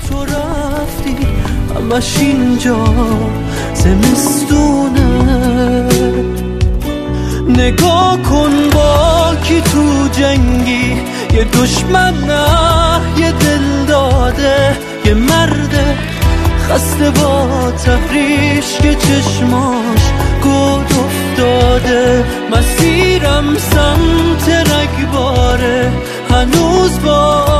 تو رفتی همش اینجا زمستونه. نگاه کن با کی تو جنگی، یه دشمن نه یه دل داده، یه مرد خسته با تحریش که چشماش گود افتاده. مسیرم سمت رگباره هنوز با